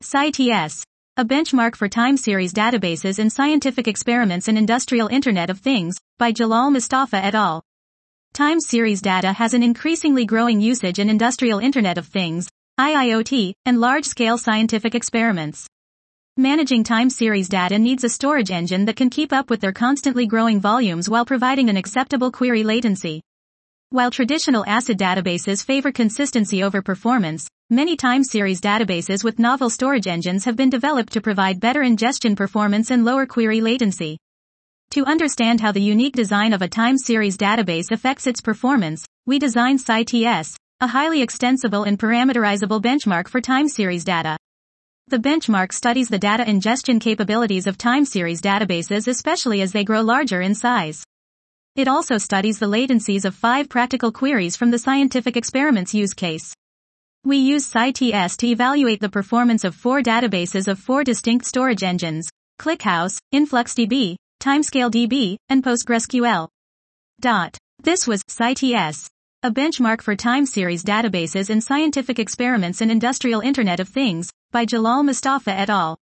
CITES. A benchmark for time series databases in scientific experiments and industrial Internet of Things, by Jalal Mustafa et al. Time series data has an increasingly growing usage in industrial Internet of Things, IIoT, and large-scale scientific experiments. Managing time series data needs a storage engine that can keep up with their constantly growing volumes while providing an acceptable query latency. While traditional ACID databases favor consistency over performance, many time series databases with novel storage engines have been developed to provide better ingestion performance and lower query latency. To understand how the unique design of a time series database affects its performance, we designed CITES, a highly extensible and parameterizable benchmark for time series data. The benchmark studies the data ingestion capabilities of time series databases, especially as they grow larger in size. It also studies the latencies of 5 practical queries from the scientific experiments use case. We use CITES to evaluate the performance of 4 databases of 4 distinct storage engines: ClickHouse, InfluxDB, TimescaleDB, and PostgreSQL. This was CITES, a benchmark for time series databases in scientific experiments and industrial Internet of Things, by Jalal Mustafa et al.